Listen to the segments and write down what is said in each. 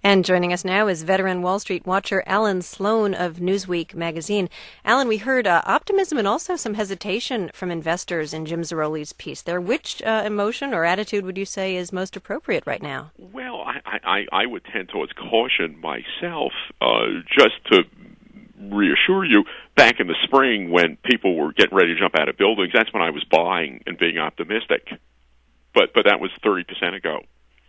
And joining us now is veteran Wall Street watcher Alan Sloan of Newsweek magazine. Alan, we heard optimism and also some hesitation from investors in Jim Zaroli's piece there. Which emotion or attitude would you say is most appropriate right now? Well, I would tend towards caution myself, just to reassure you. Back in the spring when people were getting ready to jump out of buildings, that's when I was buying and being optimistic. But that was 30% ago.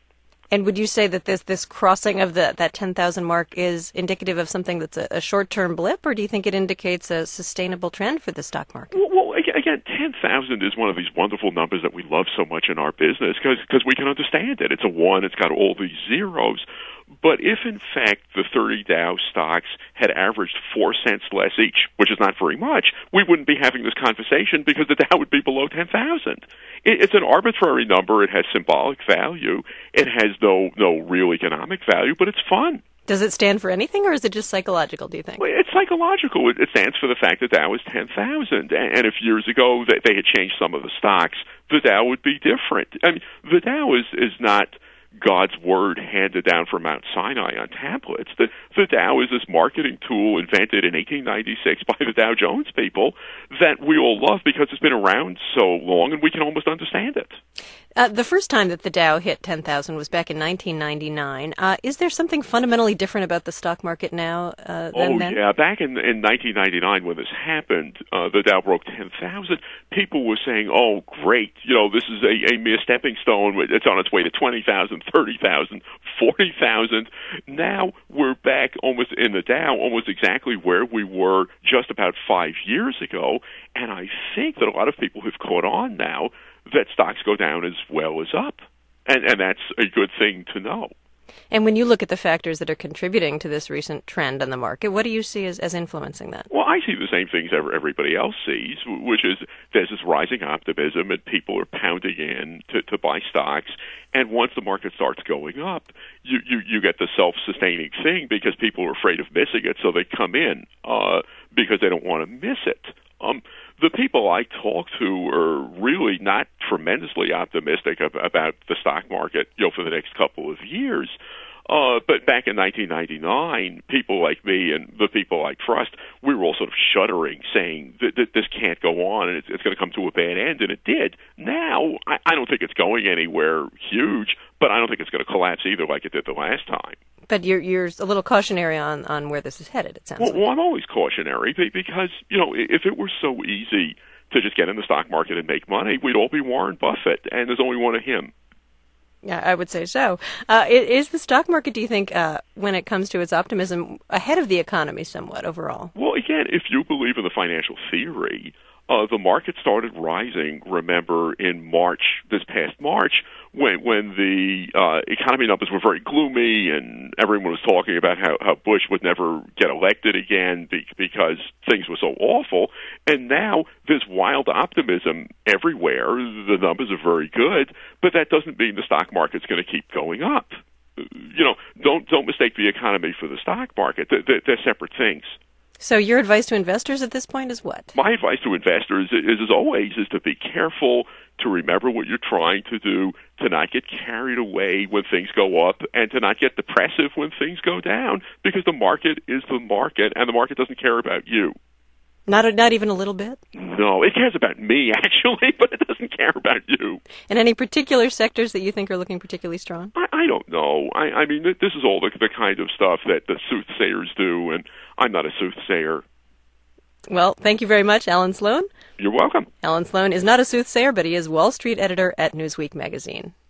And would you say that this crossing of that 10,000 mark is indicative of something that's a short-term blip, or do you think it indicates a sustainable trend for the stock market? Well, again, 10,000 is one of these wonderful numbers that we love so much in our business because we can understand it. It's a 1, it's got all these zeros. But if, in fact, the 30 Dow stocks had averaged 4 cents less each, which is not very much, we wouldn't be having this conversation because the Dow would be below 10,000. It's an arbitrary number. It has symbolic value. It has no real economic value, but it's fun. Does it stand for anything, or is it just psychological, do you think? Well, it's psychological. It stands for the fact that Dow is 10,000. And if years ago they had changed some of the stocks, the Dow would be different. I mean, the Dow is not God's word handed down from Mount Sinai on tablets. The Dow is this marketing tool invented in 1896 by the Dow Jones people that we all love because it's been around so long and we can almost understand it. The first time that the Dow hit 10,000 was back in 1999. Is there something fundamentally different about the stock market now than then? Yeah. Back in 1999 when this happened, the Dow broke 10,000. People were saying, oh, great, this is a mere stepping stone. It's on its way to 20,000, 30,000, 40,000. Now we're back almost in the Dow, almost exactly where we were just about 5 years ago. And I think that a lot of people have caught on now that stocks go down as well as up. And that's a good thing to know. And when you look at the factors that are contributing to this recent trend in the market, what do you see as influencing that? Well, I see the same things everybody else sees, which is there's this rising optimism and people are pounding in to buy stocks. And once the market starts going up, you get the self-sustaining thing because people are afraid of missing it, so they come in because they don't want to miss it. The people I talk to are really not tremendously optimistic about the stock market, for the next couple of years. But back in 1999, people like me and the people I trust, we were all sort of shuddering, saying that this can't go on and it's going to come to a bad end, and it did. Now, I don't think it's going anywhere huge, but I don't think it's going to collapse either like it did the last time. But you're a little cautionary on where this is headed, it sounds like. Well, I'm always cautionary because, if it were so easy to just get in the stock market and make money, we'd all be Warren Buffett, and there's only one of him. Yeah, I would say so. Is the stock market, do you think, when it comes to its optimism, ahead of the economy somewhat overall? Well, again, if you believe in the financial theory, the market started rising, remember, in this past March, when the economy numbers were very gloomy and everyone was talking about how Bush would never get elected again because things were so awful. And now there's wild optimism everywhere. The numbers are very good, but that doesn't mean the stock market's going to keep going up. Don't mistake the economy for the stock market. They're separate things. So your advice to investors at this point is what? My advice to investors is as always, is to be careful, to remember what you're trying to do, to not get carried away when things go up, and to not get depressive when things go down, because the market is the market, and the market doesn't care about you. Not even a little bit? No, it cares about me, actually, but it doesn't care about you. And any particular sectors that you think are looking particularly strong? I don't know. I mean, this is all the kind of stuff that the soothsayers do, and I'm not a soothsayer. Well, thank you very much, Alan Sloan. You're welcome. Alan Sloan is not a soothsayer, but he is Wall Street editor at Newsweek magazine.